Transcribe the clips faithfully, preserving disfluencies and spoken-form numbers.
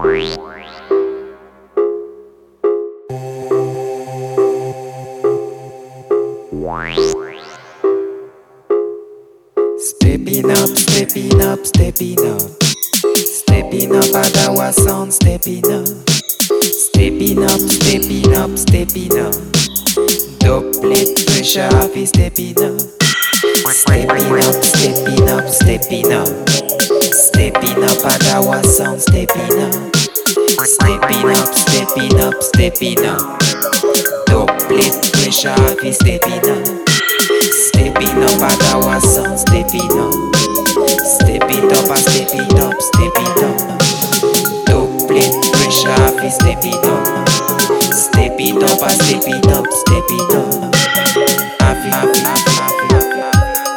Stepping up, stepping up, stepping up. Stepping up at our sound, stepping up. Stepping up, stepping up, stepping up. Double pressure off is stepping up. Stepping up, stepping up, stepping up. Stepping up at our sound, stepping up. Stepping up, stepping up, stepping up. Double pressure off is stepping up. Stepping up at our sound, stepping up. Step it up and step it up, step it up. Double pressure off is step it up. Step it up and step it up, step it up. Happy, happy, happy, happy, happy, happy.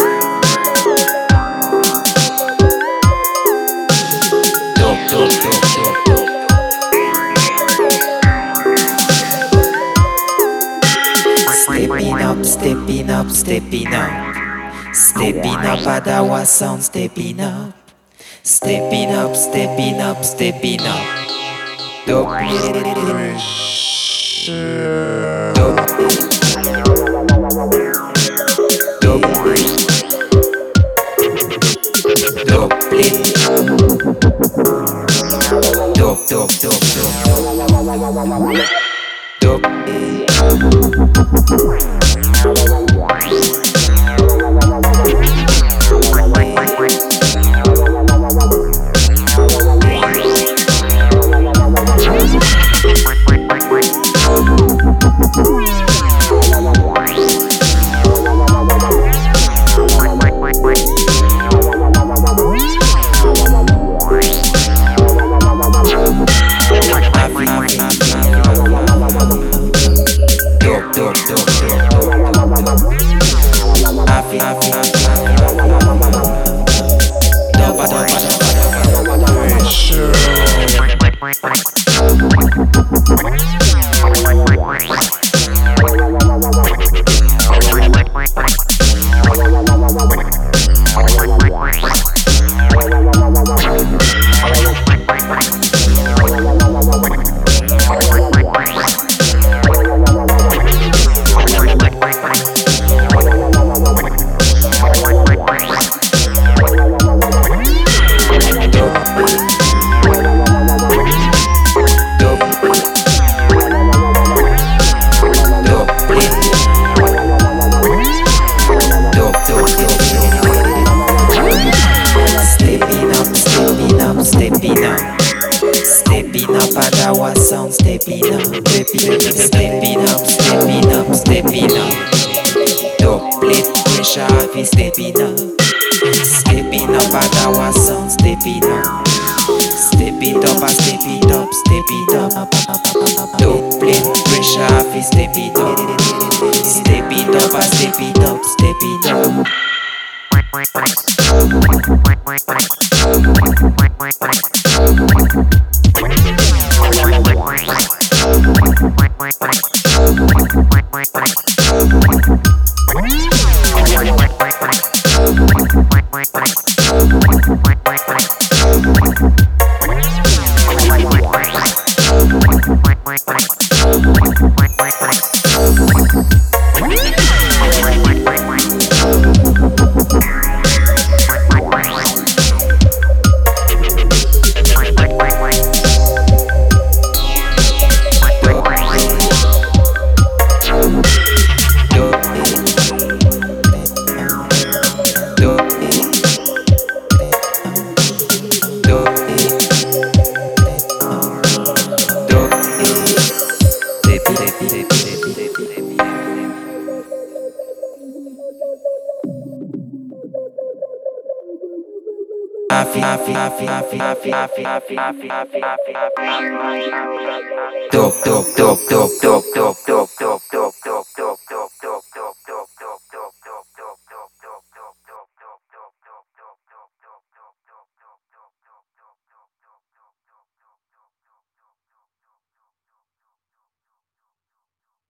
Dub, dub, dub, dub, dub. Stepping up, stepping up, stepping up. Stepping up at our sound, stepping up. Stepping up, stepping up, stepping up. Double Double Double Double sound, stepping up, stepping up, stepping up, stepping up. Double pressure off is stepping up. Stepping up at our sound, stepping up. Step it up and step it up, step it up. Double pressure off is stepping up. Step it up and step it up, step it up. Dub, dub, dub, dub, dub, dub, dub, dub, dub, dub.